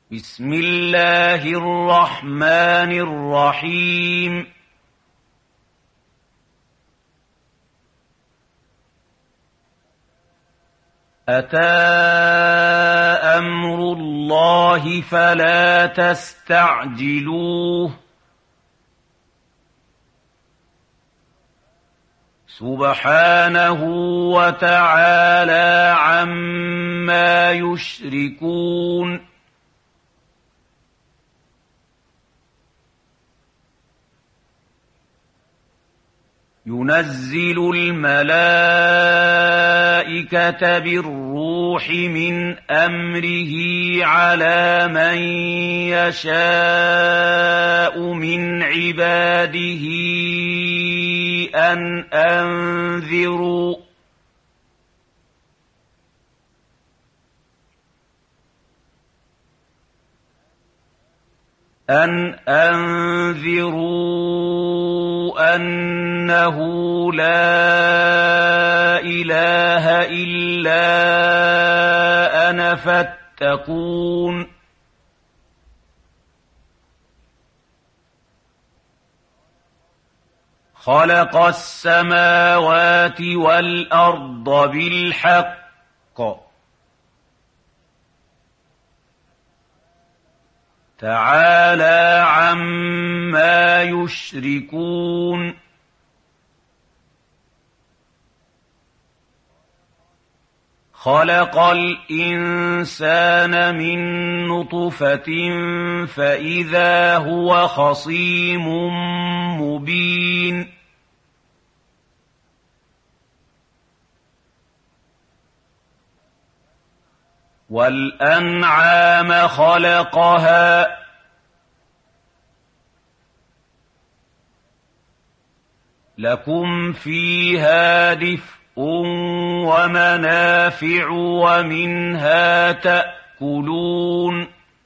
بسم الله الرحمن الرحيم. أتى أمر الله فلا تستعجلوه سبحانه وتعالى عما يشركون. ينزل الملائكة بالروح من أمره على من يشاء من عباده أن أنذروا أنه لا إله إلا أنا فاتقون. خلق السماوات والأرض بالحق تعالى عما يشركون. خلق الإنسان من نطفة فإذا هو خصيم مبين. والأنعام خلقها لكم فيها دفء ومنافع ومنها تأكلون.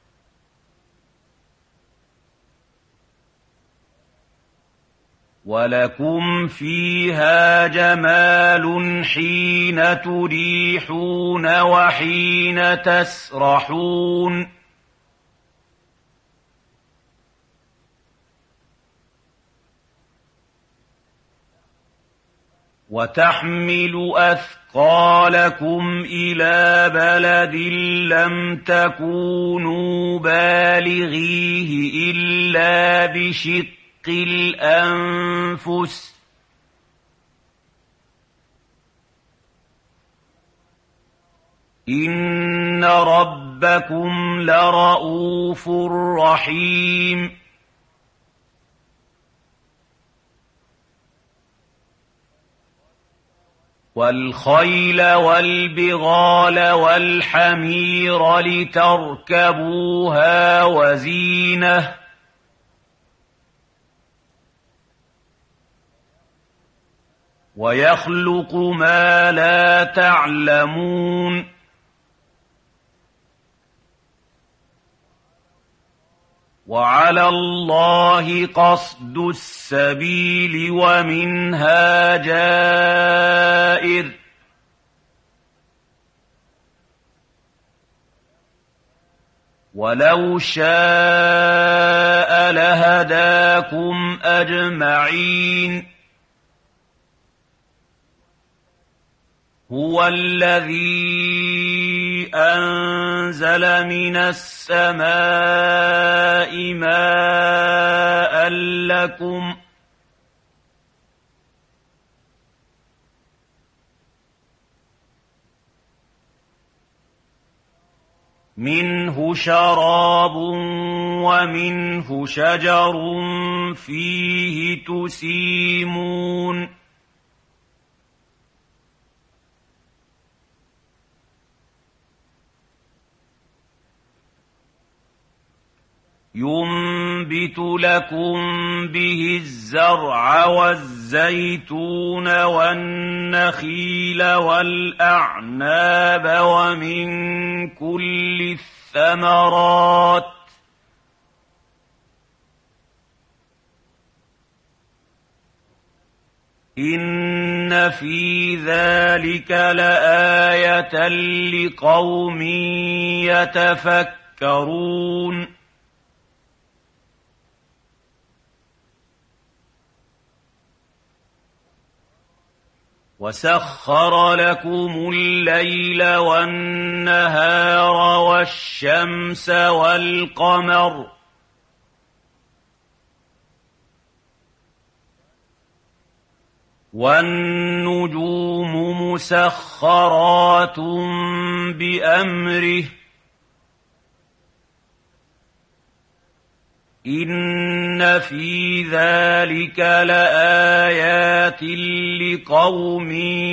ولكم فيها جمال حين تريحون وحين تسرحون. وتحمل أثقالكم إلى بلد لم تكونوا بالغيه إلا بشق الأنفس إن ربكم لرءوف رحيم. والخيل والبغال والحمير لتركبوها وزينة ويخلق ما لا تعلمون. وعلى الله قصد السبيل ومنها جائر. ولو شاء لهداكم أجمعين. هو الذي أنزل من السماء ماء لكم منه شراب ومنه شجر فيه تسيمون. ينبت لكم به الزرع والزيتون والنخيل والأعناب ومن كل الثمرات إن في ذلك لآية لقوم تذكرون وسخر لكم الليل والنهار والشمس والقمر والنجوم مسخرات بأمره إن في ذلك لآيات لقوم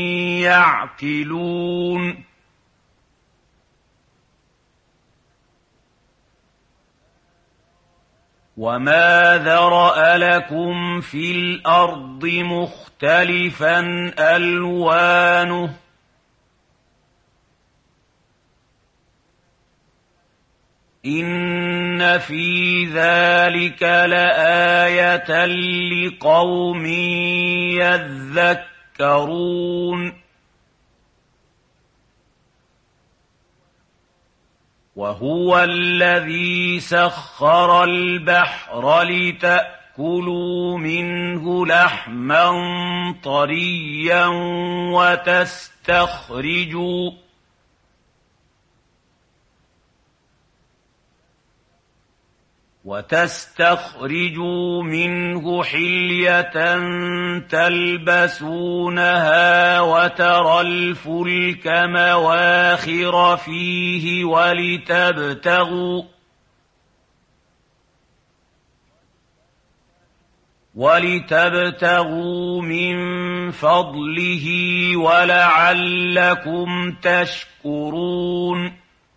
يعقلون وما ذرأ لكم في الأرض مختلفا ألوانه إن في ذلك لآية لقوم يذكرون وهو الذي سخر البحر لتأكلوا منه لحما طريا وتستخرجوا منه حلية تلبسونها وترى الفلك مواخر فيه ولتبتغوا من فضله ولعلكم تشكرون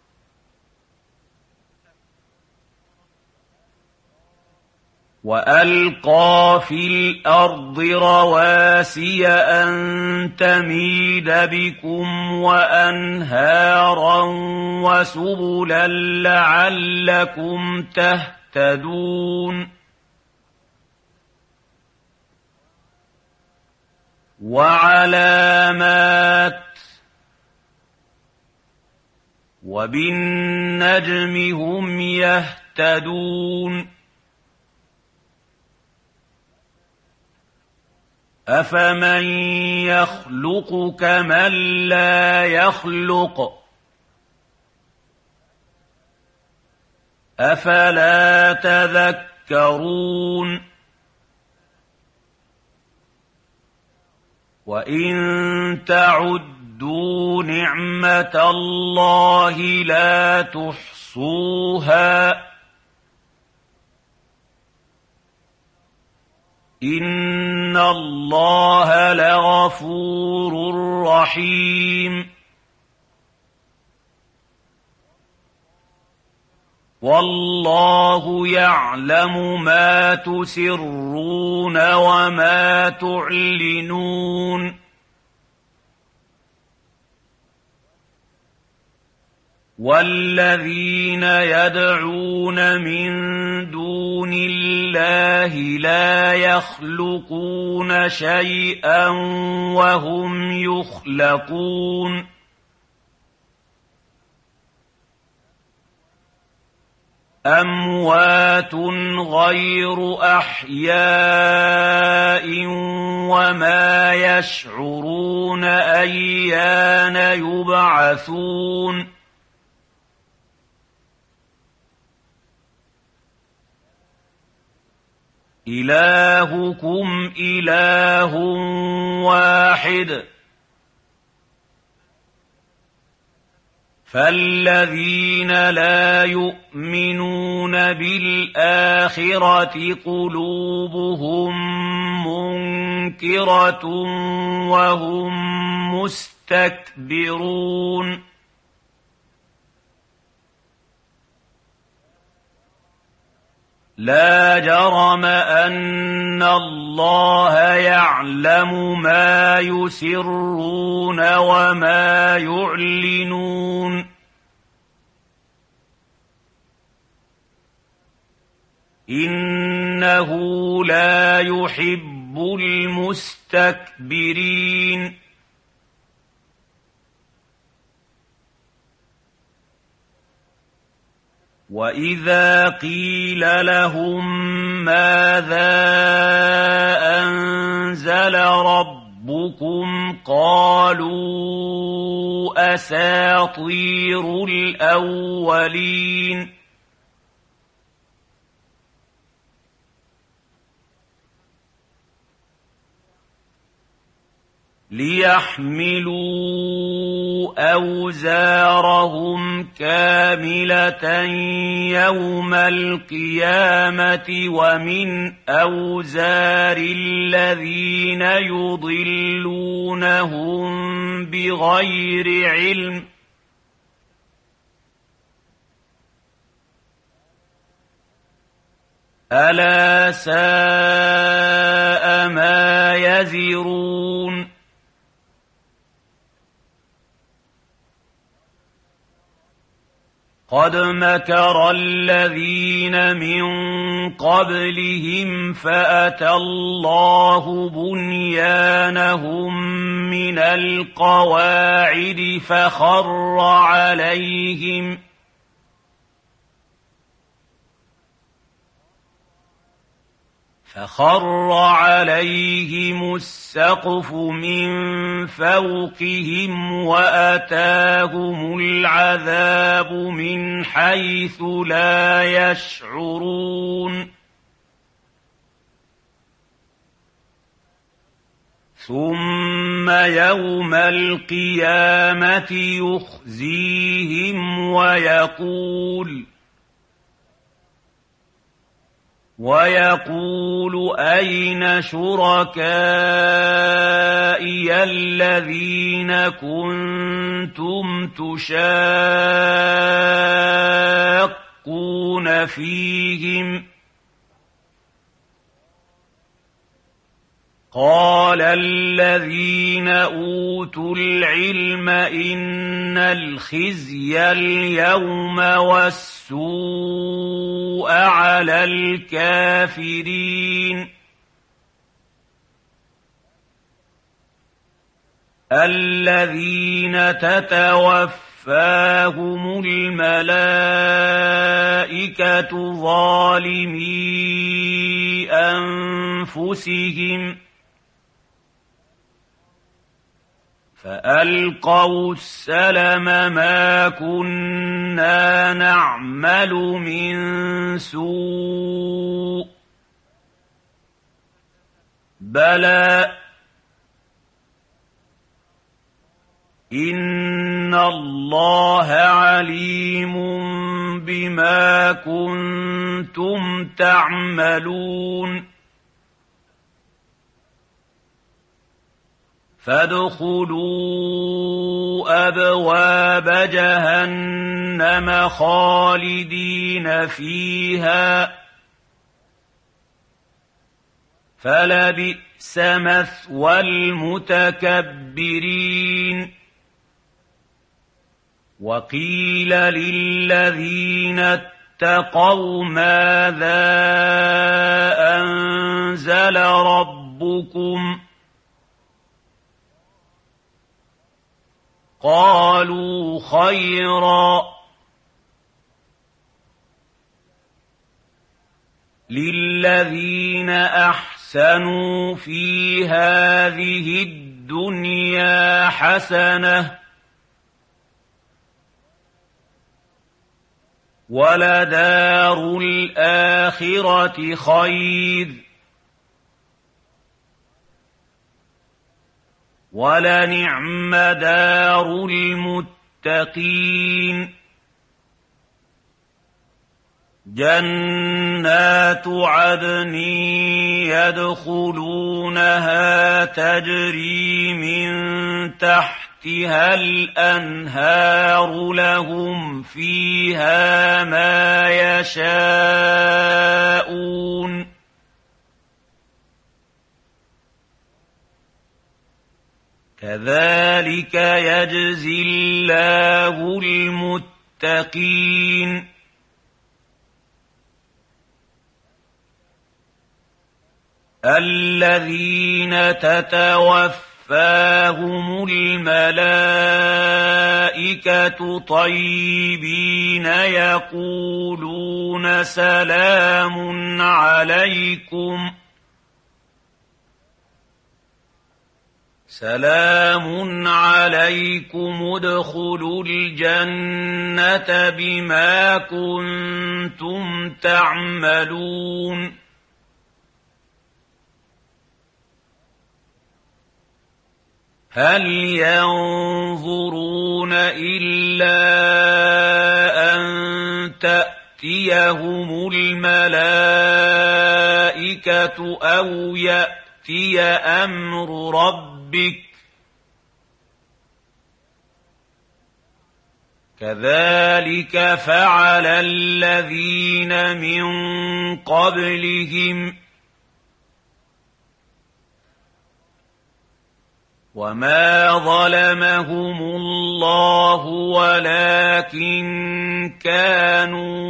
وألقى في الأرض رواسي أن تميد بكم وأنهارا وسبلا لعلكم تهتدون وعلامات وبالنجم هم يهتدون أفمن يخلق كمن لا يخلق أفلا تذكرون وإن تعدوا نعمة الله لا تحصوها إن الله لغفور رحيم والله يعلم ما تسرون وما تعلنون والذين يدعون من دون الله لا يخلقون شيئا وهم يخلقون أموات غير أحياء وما يشعرون أيان يبعثون إلهكم إله واحد فالذين لا يؤمنون بالآخرة قلوبهم منكرة وهم مستكبرون لا جرم أن الله يعلم ما يسرون وما يعلنون إنه لا يحب المستكبرين وَإِذَا قِيلَ لَهُم مَّاذَا أَنزَلَ رَبُّكُمْ قَالُوا أَسَاطِيرُ الْأَوَّلِينَ لِيَحْمِلُوا أَوْزَارَهُمْ كَامِلَةً يَوْمَ الْقِيَامَةِ وَمِنْ أَوْزَارِ الَّذِينَ يُضِلُّونَهُم بِغَيْرِ عِلْمٍ أَلَا سَاءَ مَا يَزِرُونَ قَدْ مَكَرَ الَّذِينَ مِن قَبْلِهِمْ فَأَتَى اللَّهُ بُنْيَانَهُم مِّنَ الْقَوَاعِدِ فَخَرَّ عَلَيْهِمُ السَّقْفُ مِن فَوْقِهِمْ وَأَتَاهُمُ الْعَذَابُ مِنْ حَيْثُ لَا يَشْعُرُونَ ثُمَّ يَوْمَ الْقِيَامَةِ يُخْزِيهِمْ وَيَقُولُ أَيْنَ شُرَكَائِيَ الَّذِينَ كُنتُمْ تُشَاقُّونَ فِيهِمْ ۚ قَالَ الَّذِينَ أُوتُوا الْعِلْمَ إِنَّ الْخِزْيَ الْيَوْمَ وَالسُّوءَ عَلَى الْكَافِرِينَ الَّذِينَ تَتَوَفَّاهُمُ الْمَلَائِكَةُ ظَالِمِي أَنفُسِهِمْ فَأَلْقَوْا السَّلَمَ مَا كُنَّا نَعْمَلُ مِن سُوءٍ بَلَىٰ إِنَّ اللَّهَ عَلِيمٌ بِمَا كُنتُمْ تَعْمَلُونَ فَادْخُلُوا أَبْوَابَ جَهَنَّمَ خَالِدِينَ فِيهَا فَلَبِئْسَ مَثْوَى الْمُتَكَبِّرِينَ وَقِيلَ لِلَّذِينَ اتَّقَوْا مَاذَا أَنزَلَ رَبُّكُمْ قَالُوا خَيْرًا ۗ لِلَّذِينَ أَحْسَنُوا فِي هَٰذِهِ الدُّنْيَا حَسَنَةٌ ۚ وَلَدَارُ الْآخِرَةِ خَيْرٌ ۚ وَلَنِعْمَ دَارُ الْمُتَّقِينَ جَنَّاتُ عَدْنٍ يَدْخُلُونَهَا تَجْرِي مِن تَحْتِهَا الْأَنْهَارُ لَهُمْ فِيهَا مَا يَشَاءُونَ كَذَٰلِكَ يَجْزِي اللَّهُ الْمُتَّقِينَ الَّذِينَ تَتَوَفَّاهُمُ تَتَوَفَّاهُمُ الْمَلَائِكَةُ طَيِّبِينَ يَقُولُونَ سلام عليكم ادخلوا الجنة بما كنتم تعملون هل ينظرون إلا أن تأتيهم الملائكة أو يأتي أمر ربك كذلك فعل الذين من قبلهم وما ظلمهم الله ولكن كانوا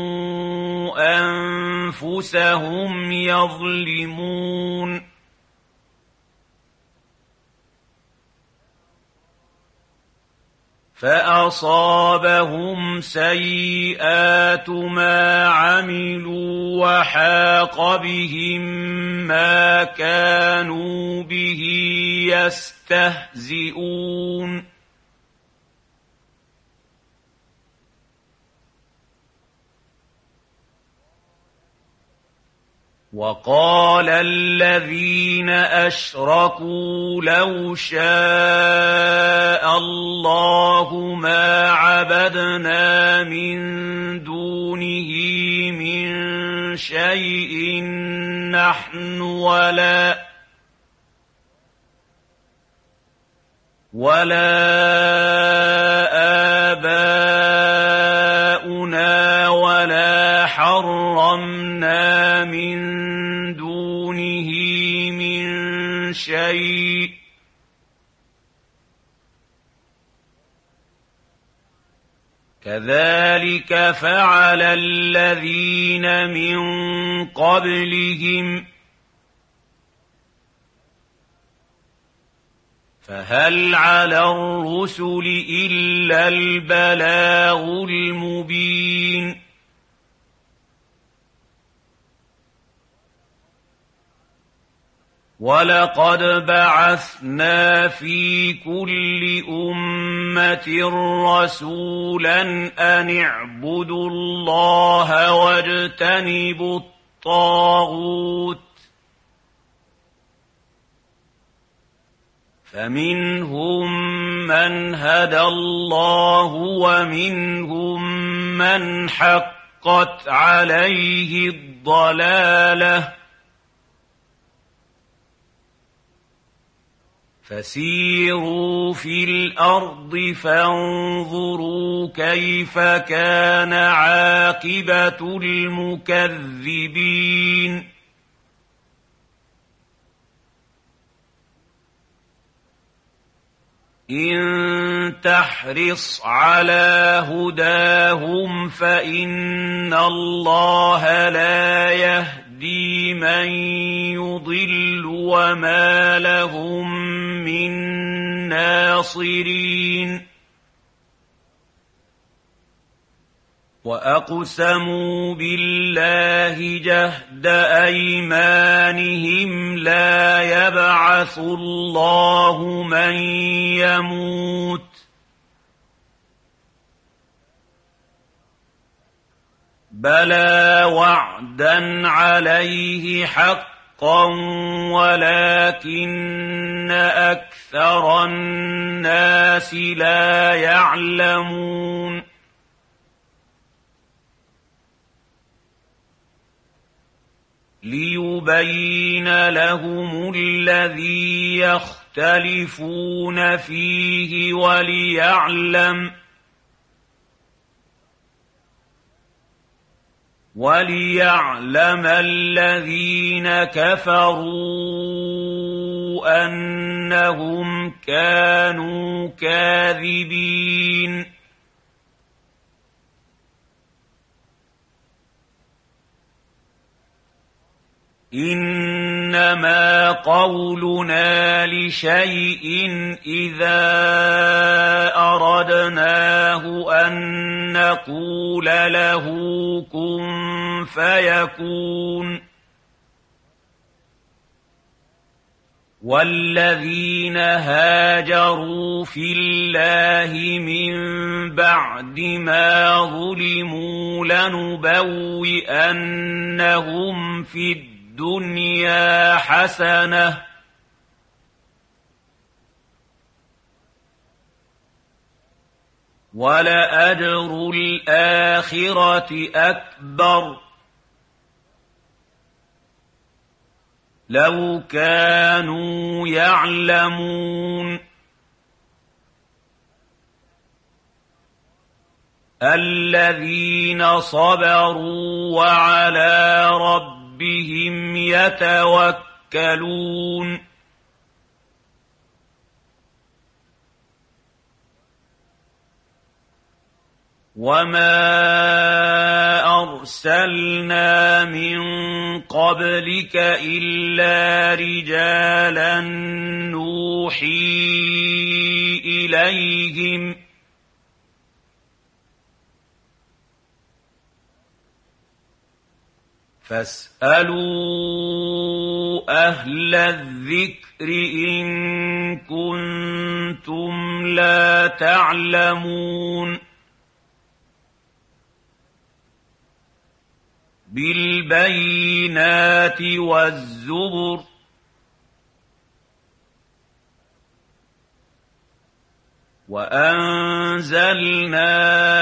أنفسهم يظلمون فأصابهم سيئات ما عملوا وحاق بهم ما كانوا به يستهزئون وقال الذين أشركوا لو شاء الله ما عبدنا من دونه من شيء نحن ولا آباؤنا ولا حرمنا من دونه من شيء كذلك فعل الذين من قبلهم فهل على الرسل إلا البلاغ المبين ولقد بعثنا في كل أمة رسولا أن اعبدوا الله واجتنبوا الطاغوت فمنهم من هدى الله ومنهم من حقت عليه الضلالة فسيروا في الأرض فانظروا كيف كان عاقبة المكذبين إن تحرص على هداهم فإن الله لا يهدي من يضل وما لهم من ناصرين وأقسموا بالله جهد أيمانهم لا يبعث الله من يموت بلى وعدا عليه حقا ولكن أكثر الناس لا يعلمون ليبين لهم الذي يختلفون فيه وليعلم الذين كفروا أنهم كانوا كاذبين إن إنما قولنا لشيء إذا أردناه أن نقول له كن فيكون والذين هاجروا في الله من بعد ما ظلموا لنبوئنهم في الدنيا حسنة ولأجر الآخرة أكبر لو كانوا يعلمون الذين صبروا وعلى ربهم يتوكلون وما أرسلنا من قبلك إلا رجالا نوحي إليهم فاسألوا أهل الذكر إن كنتم لا تعلمون بالبينات والزبر وأنزلنا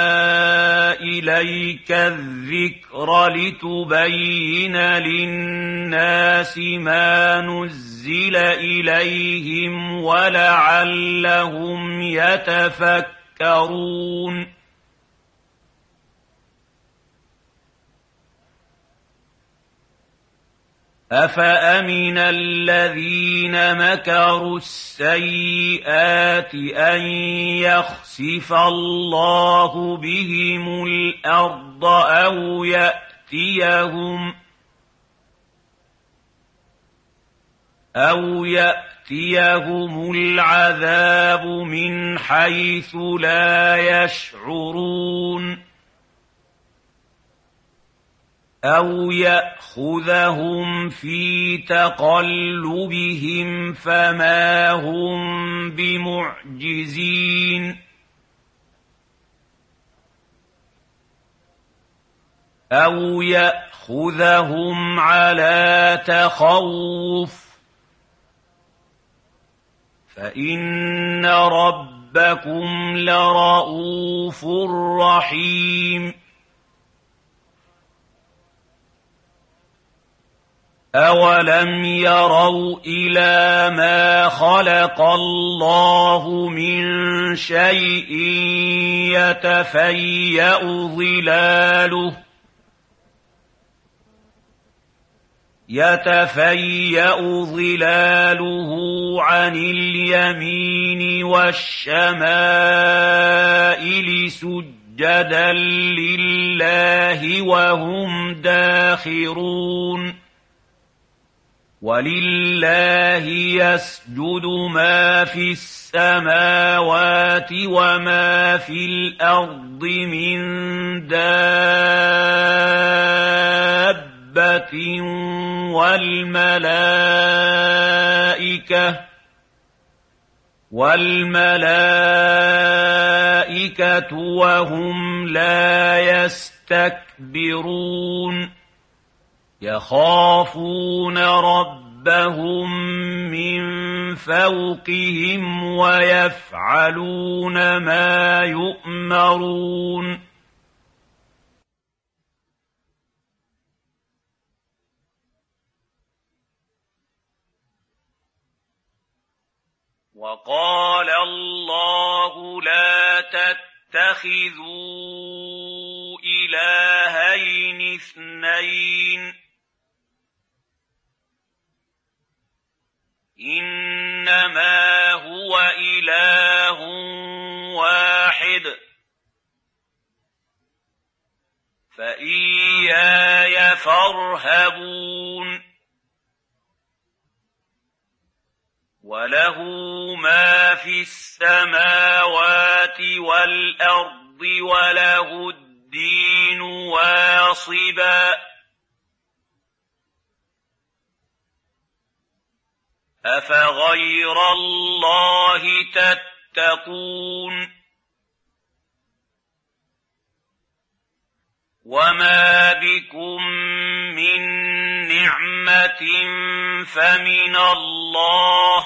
إليك الذكر لتبين للناس ما نزل إليهم ولعلهم يتفكرون أفأمن الذين مكروا السيئات أن يخسف الله بهم الأرض أو يأتيهم العذاب من حيث لا يشعرون أو يأخذهم في تقلبهم فما هم بمعجزين أو يأخذهم على تخوف فإن ربكم لرءوف رحيم أولم يروا إلى ما خلق الله من شيء يتفيأ ظلاله عن اليمين والشمائل سجدا لله وهم داخرون ولله يسجد ما في السماوات وما في الأرض من دابة والملائكة وهم لا يستكبرون يخافون ربهم من فوقهم ويفعلون ما يؤمرون وقال الله لا تتخذوا إلهين اثنين إنما هو إله واحد فإياي فارهبون وله ما في السماوات والأرض وله الدين واصبا أفغير الله تتقون وما بكم من نعمة فمن الله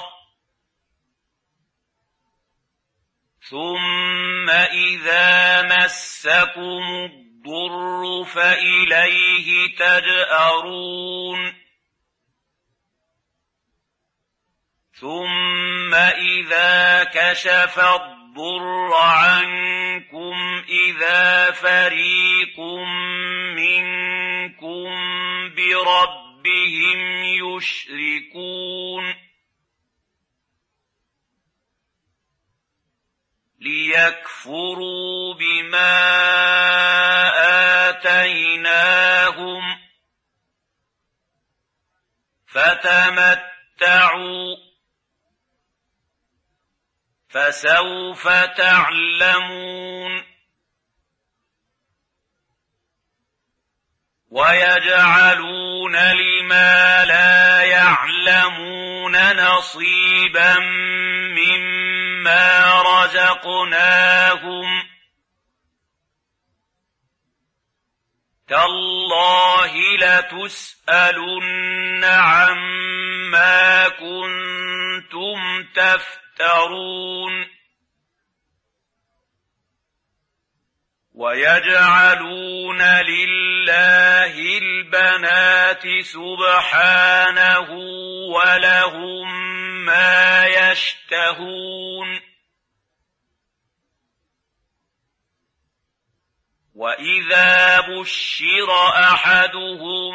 ثم إذا مسكم الضر فإليه تجأرون ثم إذا كشف الضر عنكم إذا فريق منكم بربهم يشركون ليكفروا بما آتيناهم فتمتعوا فسوف تعلمون ويجعلون لما لا يعلمون نصيبا مما رزقناهم تالله لتسألن عما كنتم تفترون ويجعلون لله البنات سبحانه ولهم ما يشتهون وإذا بشر أحدهم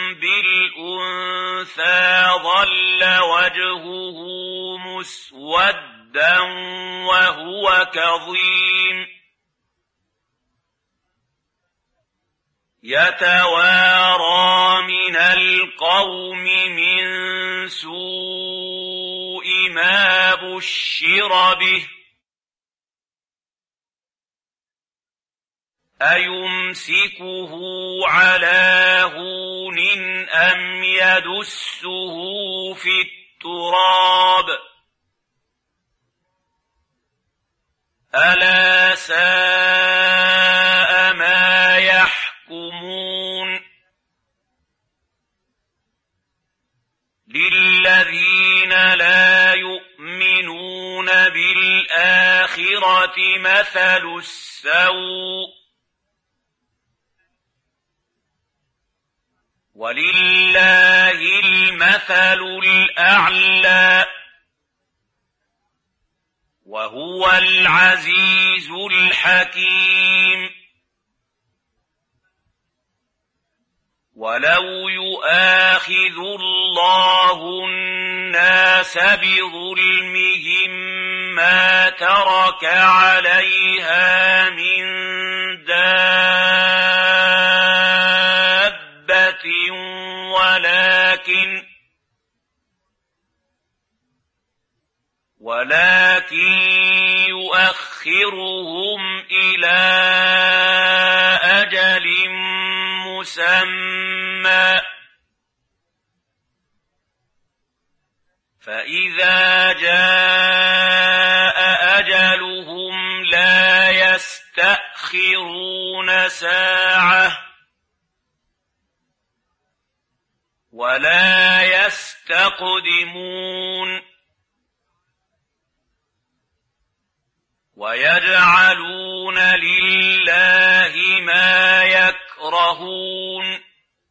بالأنثى ظل وجهه مسودا وهو كظيم يتوارى من القوم من سوء ما بشر به أيمسكه على هون أم يدسه في التراب ألا ساء ما يحكمون للذين لا يؤمنون بالآخرة مثل السوء ولله المثل الأعلى وهو العزيز الحكيم ولو يؤاخذ الله الناس بظلمهم ما ترك عليها من دابة ولكن يؤخرهم إلى أجل مسمى فإذا جاء أجلهم لا يستأخرون ساعة ولا يستقدمون ويجعلون لله ما يكرهون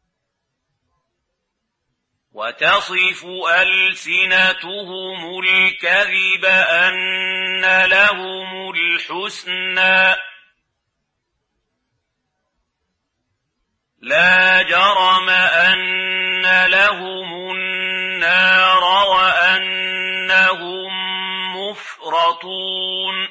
وتصف ألسنتهم الكذب أن لهم الحسنى لا جرم أن لهم النار وأنهم مفرطون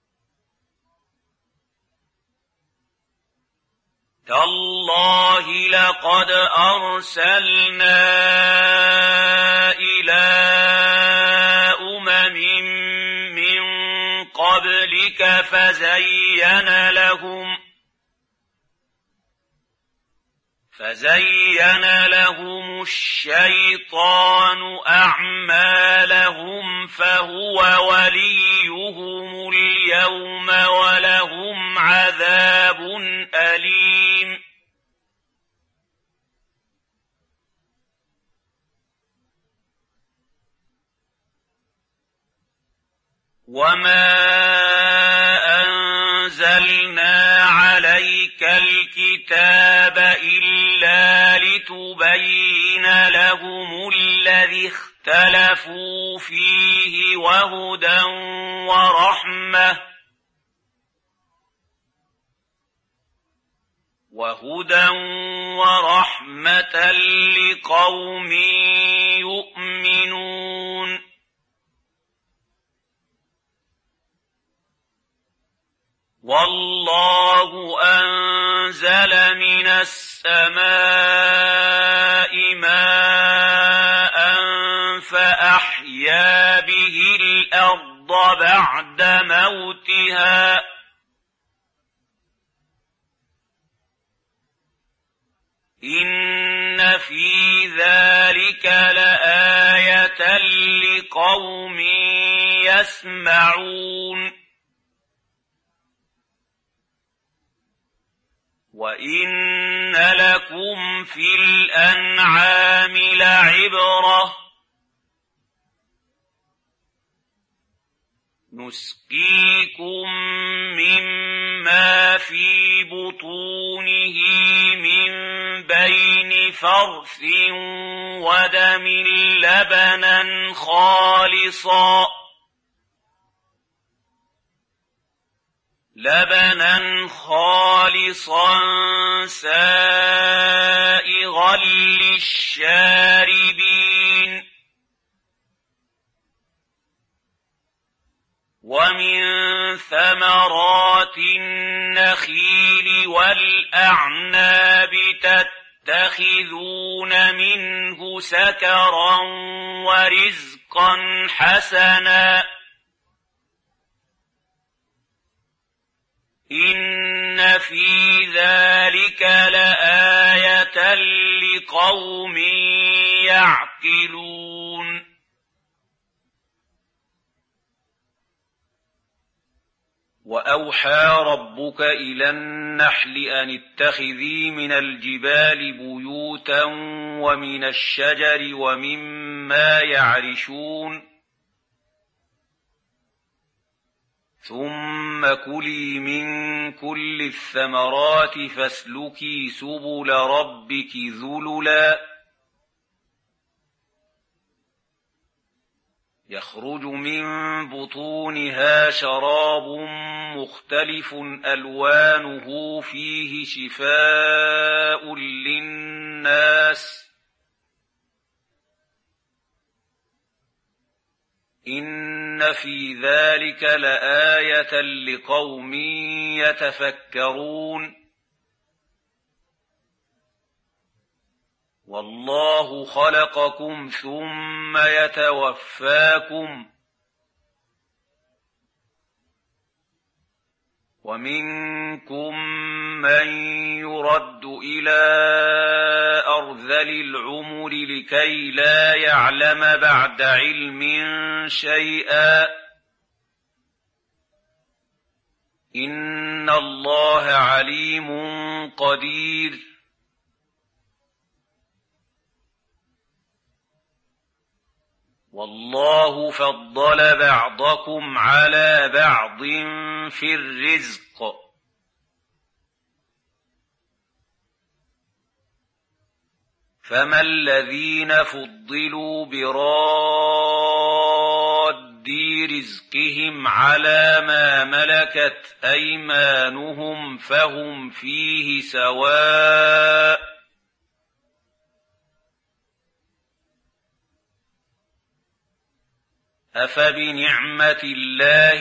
تالله لقد أرسلنا إلى قبلك فزين لهم الشيطان أعمالهم فهو وليهم اليوم ولهم عذاب أليم وما أنزلنا عليك الكتاب إلا لتبين لهم الذي اختلفوا فيه وهدى ورحمة لقوم يؤمنون والله أنزل من السماء ماء فأحيا به الأرض بعد موتها إن في ذلك لآية لقوم يسمعون وإن لكم في الأنعام لعبرة نسقيكم مما في بطونه من بين فرث ودم لبنا خالصا سائغا للشاربين ومن ثمرات النخيل والأعناب تتخذون منه سكرا ورزقا حسنا إن في ذلك لآية لقوم يعقلون وأوحى ربك إلى النحل أن اتخذي من الجبال بيوتا ومن الشجر ومما يعرشون ثم كلي من كل الثمرات فاسلكي سبل ربك ذللا يخرج من بطونها شراب مختلف ألوانه فيه شفاء للناس إن في ذلك لآية لقوم يتفكرون والله خلقكم ثم يتوفاكم ومنكم من يرد إلى أرذل العمر لكي لا يعلم بعد علم شيئا إن الله عليم قدير والله فضل بعضكم على بعض في الرزق فما الذين فضلوا براد رزقهم على ما ملكت أيمانهم فهم فيه سواء أفبنعمة الله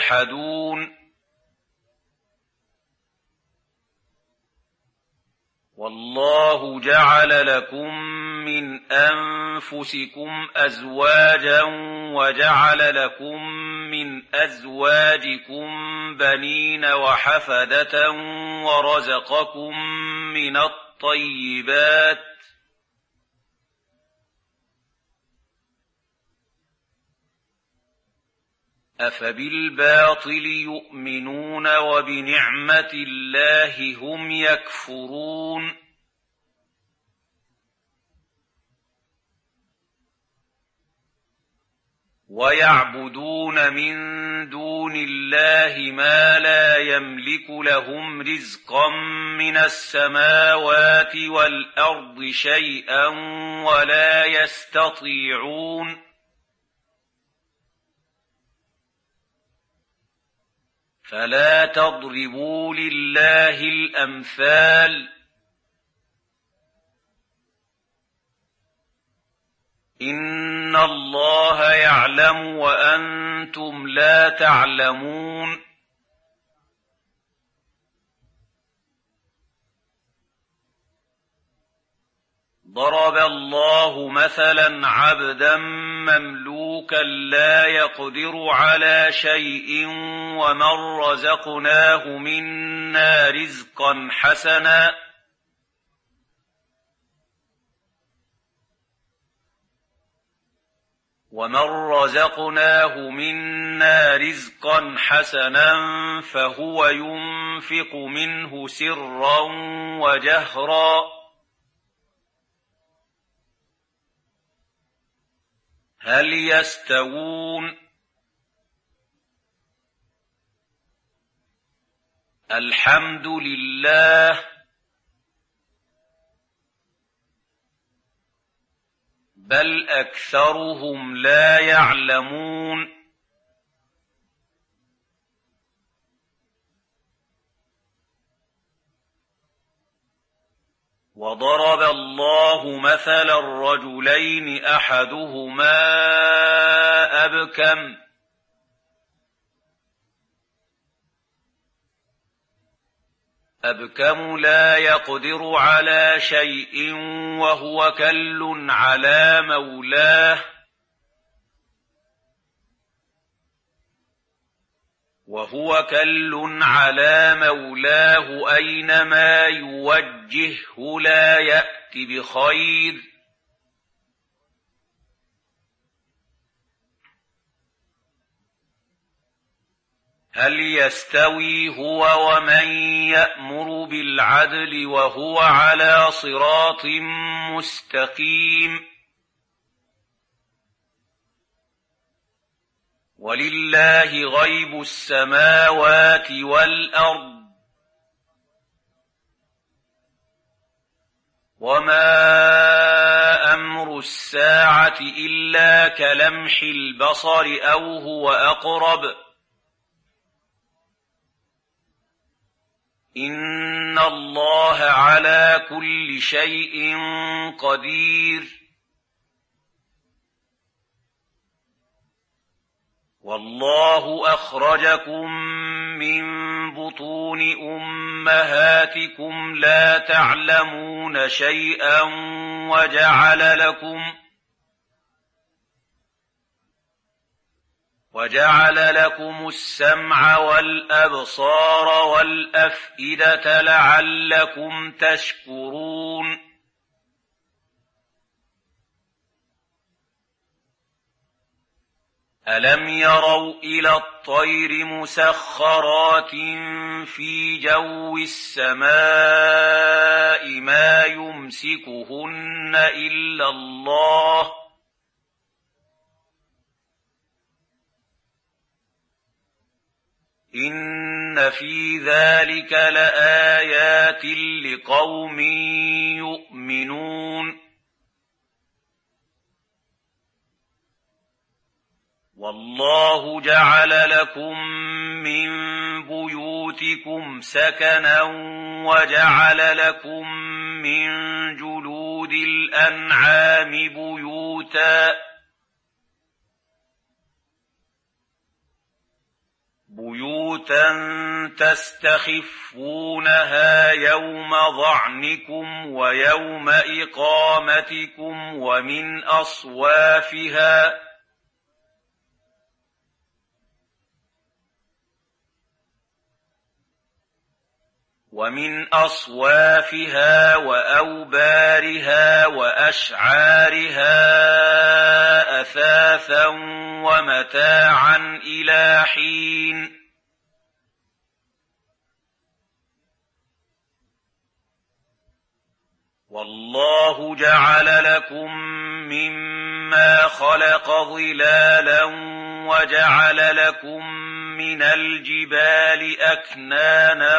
يجحدون والله جعل لكم من أنفسكم أزواجا وجعل لكم من أزواجكم بنين وحفدة ورزقكم من الطيبات أفبالباطل يؤمنون وبنعمة الله هم يكفرون ويعبدون من دون الله ما لا يملك لهم رزقا من السماوات والأرض شيئا ولا يستطيعون فلا تضربوا لله الأمثال إن الله يعلم وأنتم لا تعلمون ضرب الله مثلا عبدا مملوكا لا يقدر على شيء ومن رزقناه منا رزقا حسنا فهو ينفق منه سرا وجهرا هل يستوون الحمد لله بل أكثرهم لا يعلمون وضرب الله مثلا الرجلين أحدهما أبكم لا يقدر على شيء وهو كل على مولاه أينما يوجهه لا يأت بخير هل يستوي هو ومن يأمر بالعدل وهو على صراط مستقيم ولله غيب السماوات والأرض وما أمر الساعة إلا كلمح البصر أو هو أقرب إن الله على كل شيء قدير والله أخرجكم من بطون أمهاتكم لا تعلمون شيئا وجعل لكم السمع والأبصار والأفئدة لعلكم تشكرون ألم يروا إلى الطير مسخرات في جو السماء ما يمسكهن إلا الله إن في ذلك لآيات لقوم يؤمنون والله جعل لكم من بيوتكم سكنا وجعل لكم من جلود الأنعام بيوتا بيوتا تستخفونها يوم ظعنكم ويوم إقامتكم ومن أصوافها وأوبارها وأشعارها أثاثا ومتاعا إلى حين والله جعل لكم مما خلق ظلالا وجعل لكم من الجبال أكنانا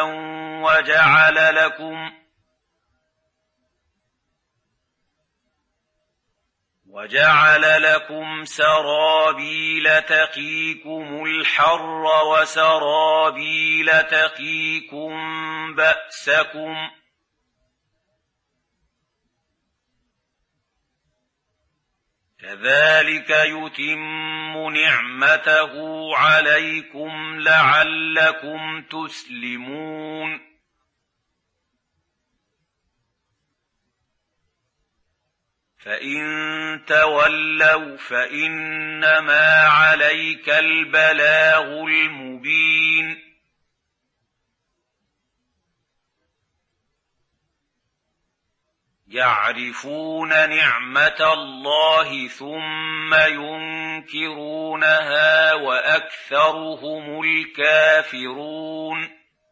وجعل لكم سرابيل تقيكم الحر وسرابيل تقيكم بأسكم كذلك يتم نعمته عليكم لعلكم تسلمون فإن تولوا فإنما عليك البلاغ المبين يعرفون نعمة الله ثم ينكرونها وأكثرهم الكافرون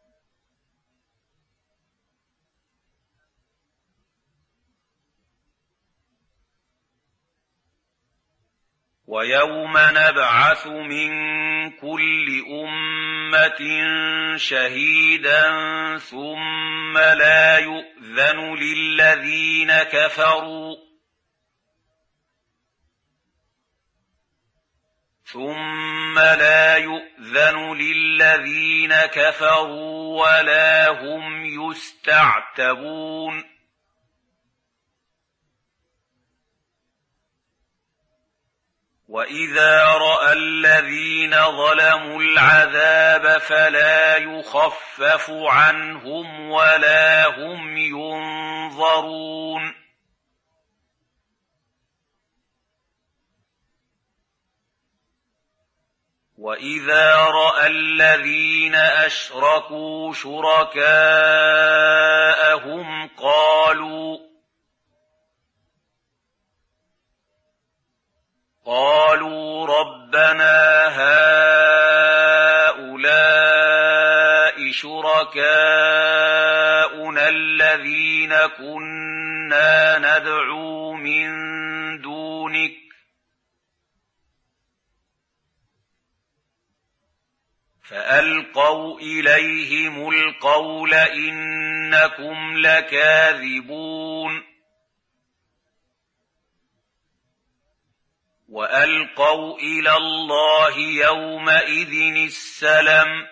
ويوم نبعث من كل أمة شهيدا ثم لا يؤذن للذين كفروا ولا هم يستعتبون وإذا رأى الذين ظلموا العذاب فلا يخفف عنهم ولا هم ينظرون وإذا رأى الذين أشركوا شركاءهم قالوا ربنا هؤلاء شركاؤنا الذين كنا ندعو من دونك فألقوا إليهم القول إنكم لكاذبون وألقوا إلى الله يومئذ السلم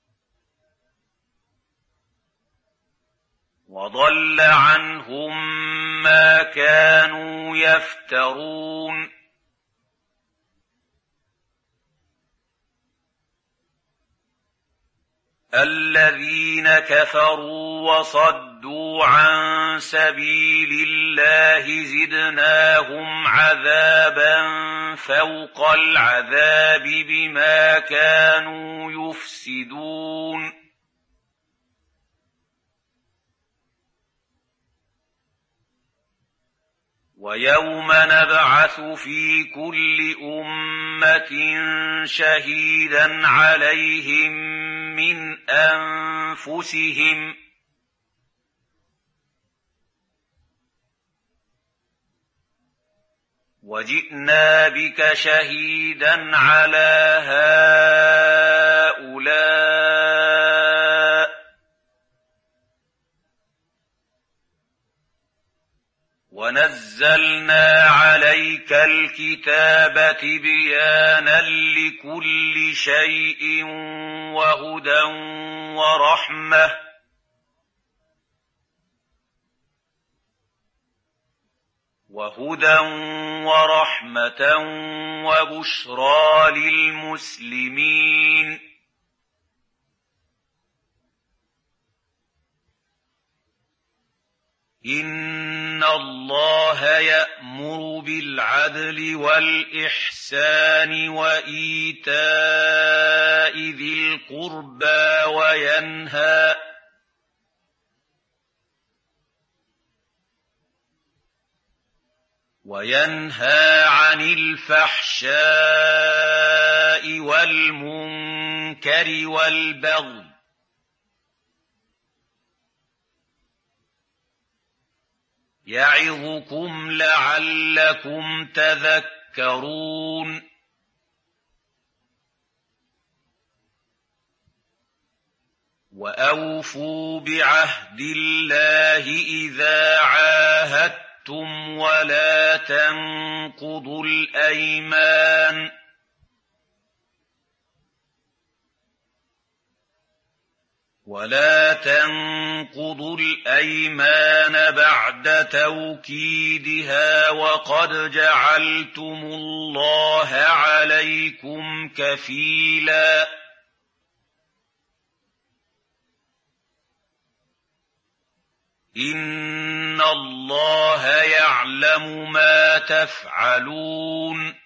وضل عنهم ما كانوا يفترون الذين كفروا وصدوا عن سبيل الله زدناهم عذابا فوق العذاب بما كانوا يفسدون ويوم نبعث في كل أمة شهيدا عليهم من أنفسهم وجئنا بك شهيدا على هؤلاء ونزلنا عليك الكتاب تبيانا لكل شيء وهدى ورحمة وبشرى للمسلمين إن الله يأمر بالعدل والإحسان وإيتاء ذي القربى وينهى عن الفحشاء والمنكر والبغي يعظكم لعلكم تذكرون وأوفوا بعهد الله إذا عاهدتم ولا تنقضوا الأيمان بعد توكيدها وقد جعلتم الله عليكم كفيلا إن الله يعلم ما تفعلون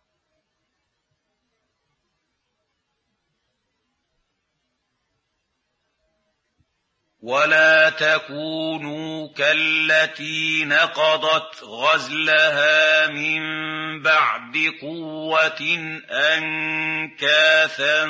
ولا تكونوا كالتي نقضت غزلها من بعد قوة أنكاثا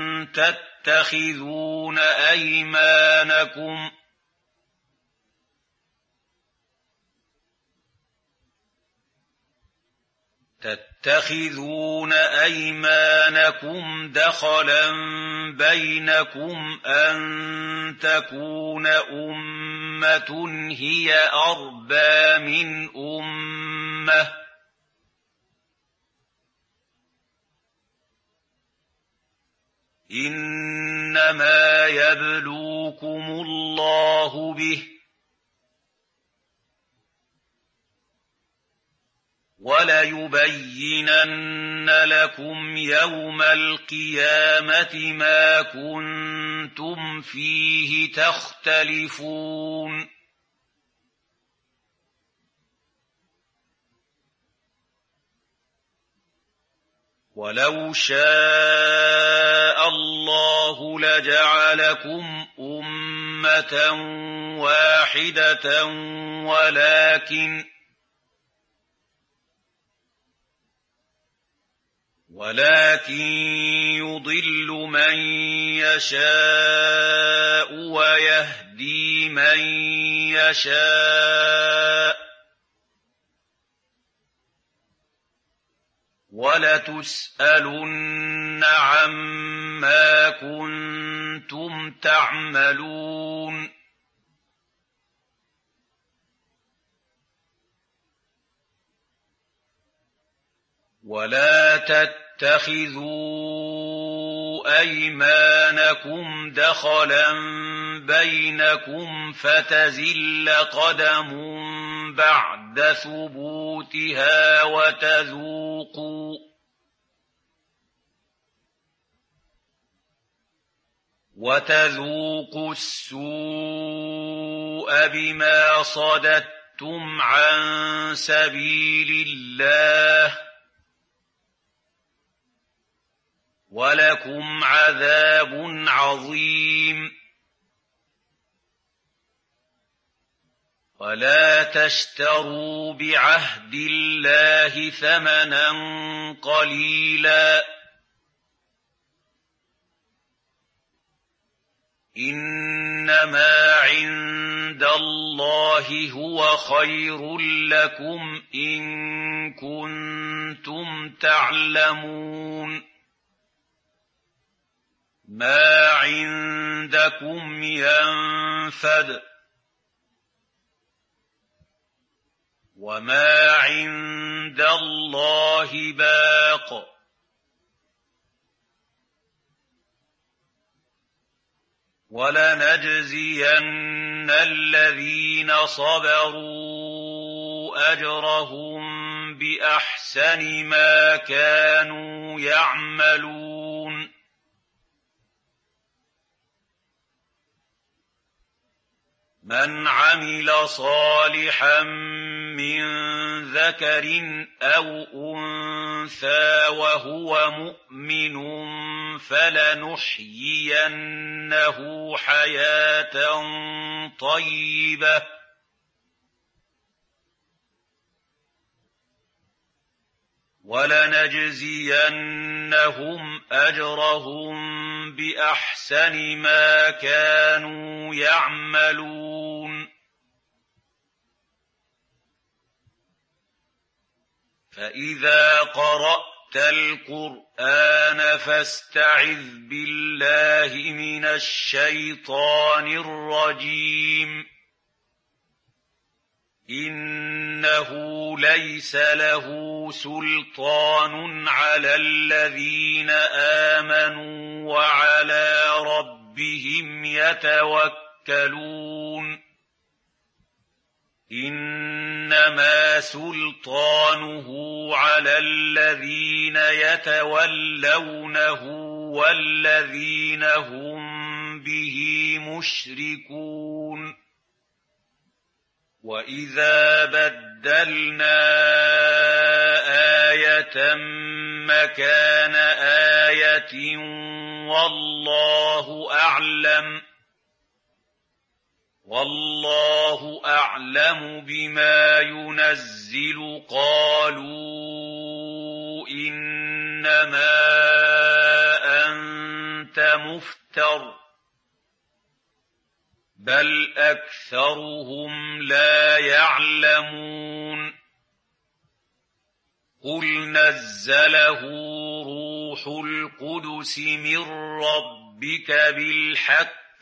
تتخذون أيمانكم دخلا بينكم أن تكون أمة هي أربى من أمة إنما يبلوكم الله به وليبينن لكم يوم القيامة ما كنتم فيه تختلفون ولو شاء الله لجعلكم أمة واحدة ولكن يضل من يشاء ويهدي من يشاء ولتسألن عما كنتم تعملون ولا تتخذوا أيمانكم دخلا بينكم فتزل قدم بعد ثبوتها وتذوقوا السوء بما صددتم عن سبيل الله ولكم عذاب عظيم ولا تشتروا بعهد الله ثمنا قليلا إنما عند الله هو خير لكم إن كنتم تعلمون ما عندكم ينفد وما عند الله باق ولنجزين الذين صبروا أجرهم بأحسن ما كانوا يعملون مَنْ عَمِلَ صَالِحًا مِّن ذَكَرٍ أَوْ أُنثَىٰ وَهُوَ مُؤْمِنٌ فَلَنُحْيِيَنَّهُ حَيَاةً طَيِّبَةً وَلَنَجْزِيَنَّهُمْ أَجْرَهُم بِأَحْسَنِ مَا كَانُوا يَعْمَلُونَ فَإِذَا قَرَأْتَ الْقُرْآنَ فَاسْتَعِذْ بِاللَّهِ مِنَ الشَّيْطَانِ الرَّجِيمِ إِنَّهُ لَيْسَ لَهُ سُلْطَانٌ عَلَى الَّذِينَ آمَنُوا وَعَلَىٰ رَبِّهِمْ يَتَوَكَّلُونَ إِنَّمَا سُلْطَانُهُ عَلَى الَّذِينَ يَتَوَلَّوْنَهُ وَالَّذِينَ هُم بِهِ مُشْرِكُونَ وَإِذَا بَدَّلْنَا آيَةً مَّكَانَ آيَةٍ وَاللَّهُ أَعْلَمُ بِمَا يُنَزِّلُ قَالُوا إِنَّمَا أَنتَ مُفْتَرٍ بَلْ أَكْثَرُهُمْ لَا يَعْلَمُونَ قُلْ نَزَّلَهُ رُوحُ الْقُدُسِ مِن رَّبِّكَ بِالْحَقِّ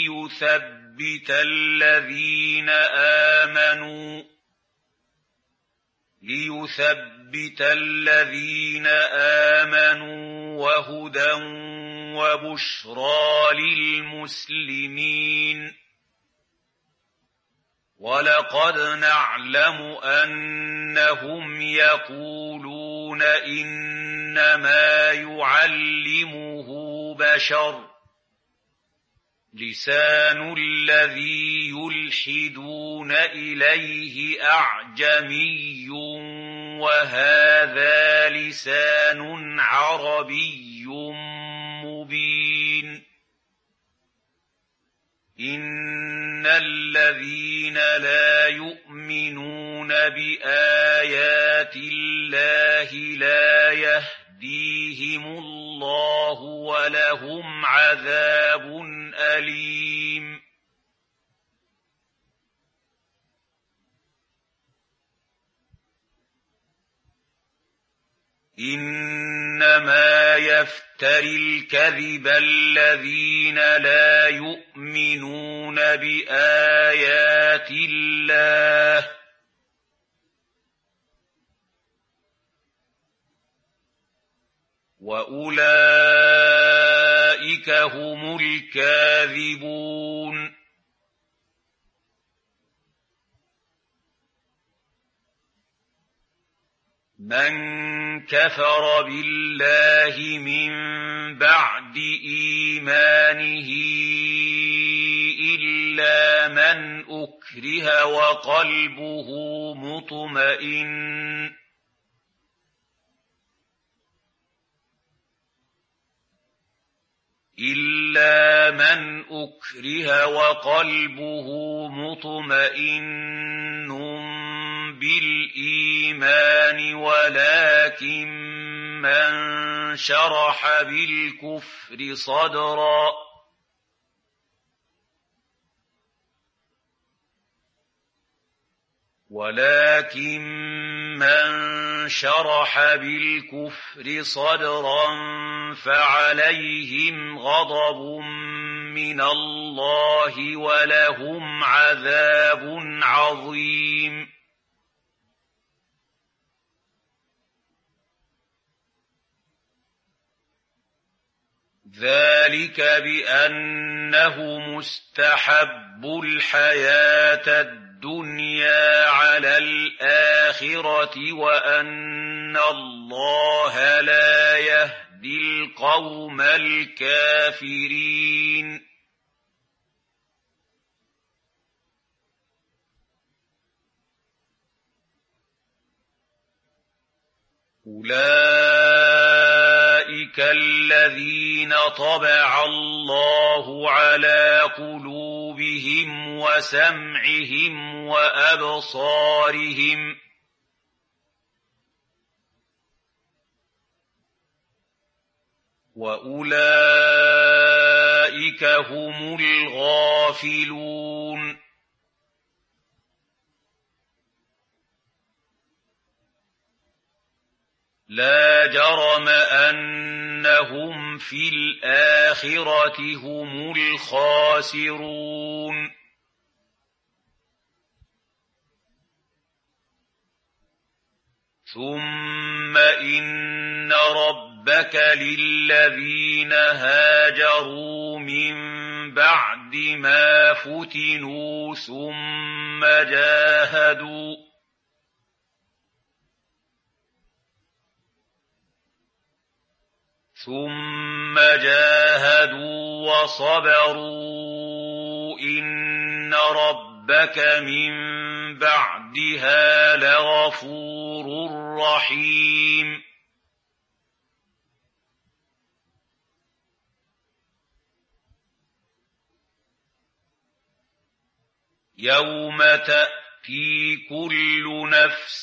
لِيُثَبِّتَ الَّذِينَ آمَنُوا وَهُدًى وَبُشْرَىٰ لِلْمُسْلِمِينَ وَلَقَدْ نَعْلَمُ أَنَّهُمْ يَقُولُونَ إِنَّمَا يُعَلِّمُهُ بَشَرٌ ۗ لِّسَانُ الَّذِي يُلْحِدُونَ إِلَيْهِ أَعْجَمِيٌّ وَهَٰذَا لِسَانٌ عَرَبِيٌّ مُّبِينٌ إِنَّ الَّذِينَ لَا يُؤْمِنُونَ بِآيَاتِ اللَّهِ لَا يَهْدِيهِمُ اللَّهُ وَلَهُمْ عَذَابٌ أَلِيمٌ إِنَّمَا يَفْتَرِي الْكَذِبَ الَّذِينَ لَا يُؤْمِنُونَ بِآيَاتِ اللَّهِ وَأُولَٰئِكَ هُمُ الْكَاذِبُونَ مَن كَفَرَ بِاللَّهِ مِن بَعْدِ إِيمَانِهِ إِلَّا مَنْ أُكْرِهَ وَقَلْبُهُ مُطْمَئِنٌّ بِالْإِيمَانِ وَلَٰكِن مَّن شَرَحَ بِالْكُفْرِ صَدْرًا فَعَلَيْهِمْ غَضَبٌ مِّنَ اللَّهِ وَلَهُمْ عَذَابٌ عَظِيمٌ ذَٰلِكَ بِأَنَّهُمُ اسْتَحَبُّوا الْحَيَاةَ الدُّنْيَا عَلَى الْآخِرَةِ وَأَنَّ اللَّهَ لَا يَهْدِي الْقَوْمَ الْكَافِرِينَ أولئك الذين طبع الله على قلوبهم وسمعهم وأبصارهم وأولئك هم الغافلون لا جرم أنهم في الآخرة هم الخاسرون ثم إن ربك للذين هاجروا من بعد ما فتنوا ثم جاهدوا وصبروا إن ربك من بعدها لغفور رحيم يوم تأتي كل نفس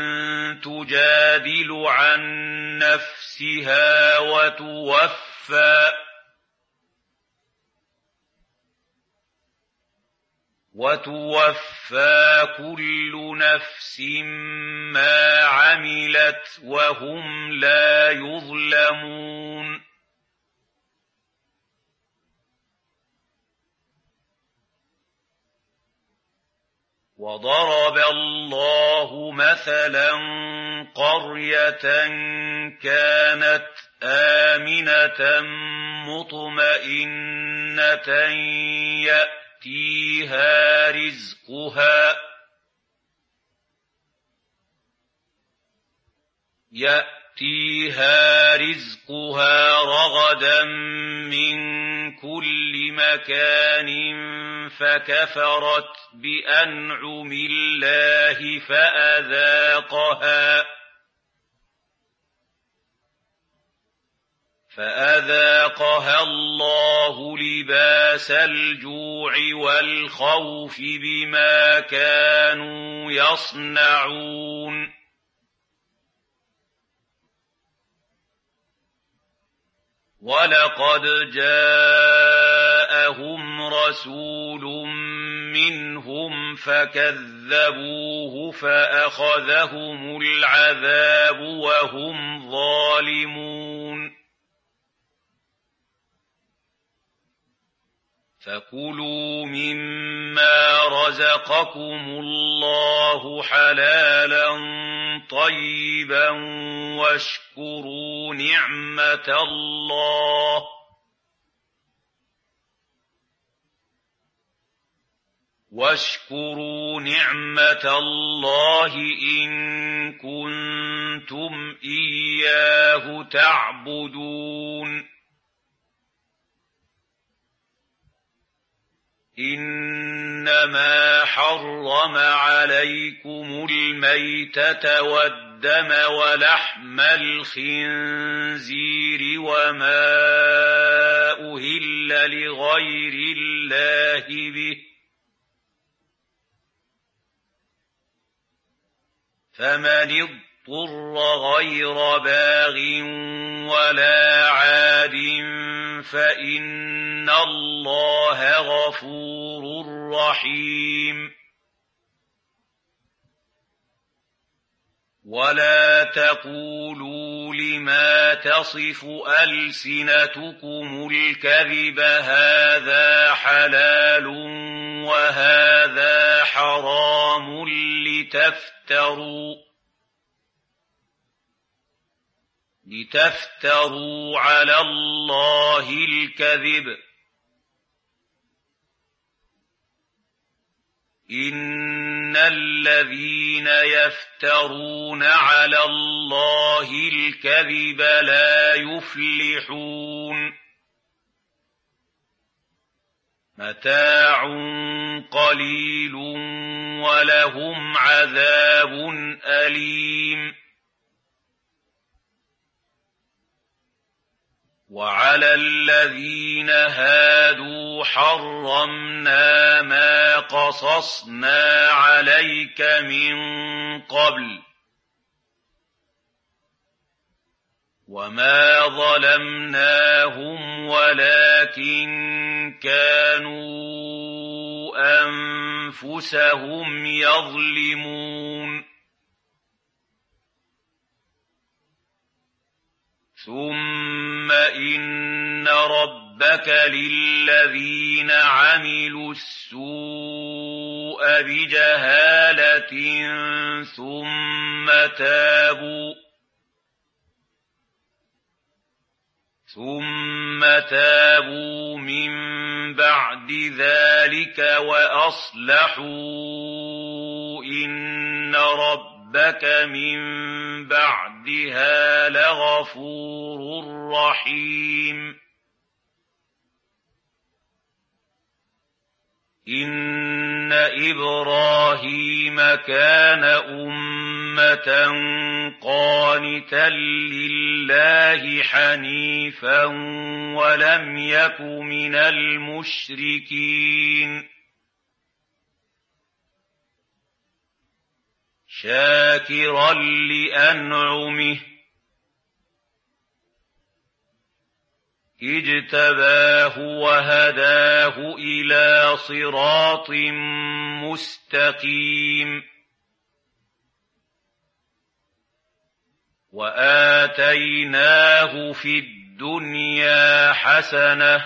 تجادل عن نفسها وتوفى كل نفس ما عملت وهم لا يظلمون وضرب الله مثلا قرية كانت آمنة مطمئنة يأتيها رزقها رغدا من كل مكان فكفرت بأنعم الله فأذاقها الله لباس الجوع والخوف بما كانوا يصنعون ولقد جاءهم رسول منهم فكذبوه فأخذهم العذاب وهم ظالمون فكلوا مما رزقكم الله حلالا طيبا واشكروا نعمة الله إن كنتم إياه تعبدون إنما حرم عليكم الميتة والدم ولحم الخنزير وما أهل لغير الله به فمن اضطر غير باغ ولا عاد فإن الله غفور رحيم ولا تقولوا لما تصف ألسنتكم الكذب هذا حلال وهذا حرام لتفتروا على الله الكذب إن الذين يفترون على الله الكذب لا يفلحون متاع قليل ولهم عذاب أليم وعلى الذين هادوا حرمنا ما قصصنا عليك من قبل وما ظلمناهم ولكن كانوا أنفسهم يظلمون ثم إن ربك للذين عملوا السوء بجهالة ثم تابوا من بعد ذلك وأصلحوا إن ربك من بعدها لغفور رحيم إن إبراهيم كان أمة قانتا لله حنيفا ولم يك من المشركين شاكرا لأنعمه اجتباه وهداه إلى صراط مستقيم وآتيناه في الدنيا حسنة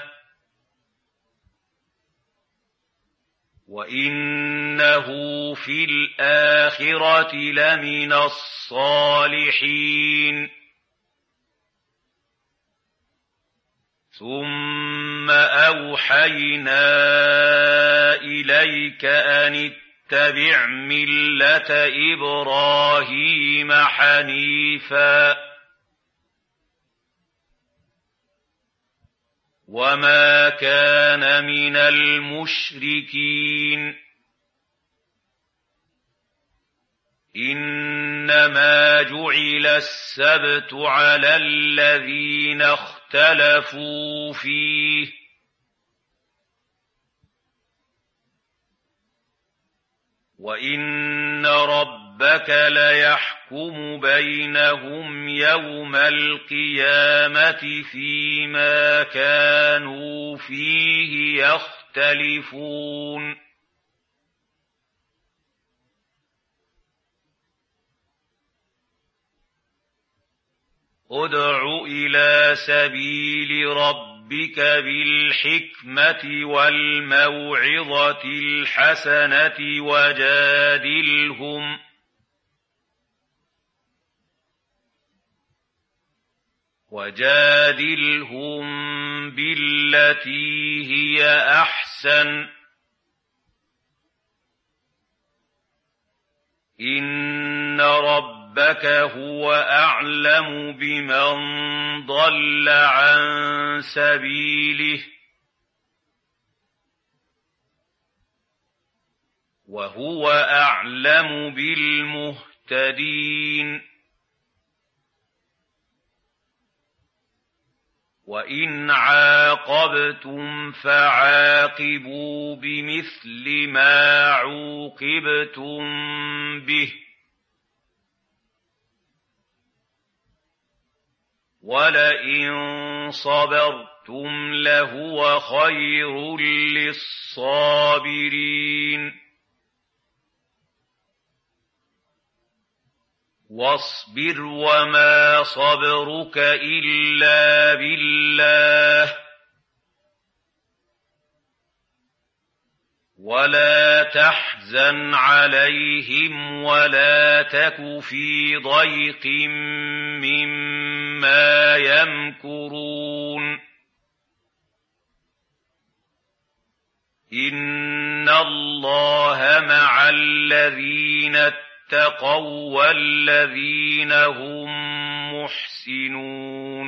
وإنه في الآخرة لمن الصالحين ثم أوحينا إليك أن اتبع ملة إبراهيم حنيفا وما كان من المشركين إنما جعل السبت على الذين اختلفوا فيه وإن ربك ليحكم بينهم يوم القيامة فيما كانوا فيه يختلفون ادع إلى سبيل ربك بالحكمة والموعظة الحسنة وجادلهم بالتي هي أحسن إن ربك هو أعلم بمن ضل عن سبيله وهو أعلم بالمهتدين وإن عاقبتم فعاقبوا بمثل ما عوقبتم به ولئن صبرتم لهو خير للصابرين واصبر وما صبرك إلا بالله ولا تحزن عليهم ولا تك في ضيق مما يمكرون إن الله مع الذين اتقوا والذين هم محسنون